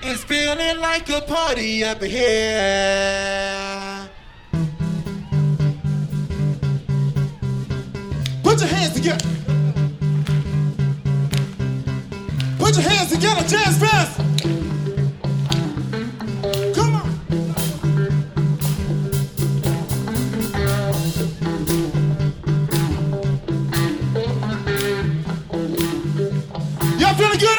It's feeling like a party up here. Put your hands together. Put your hands together, jazz fest. Come on. Y'all feeling good?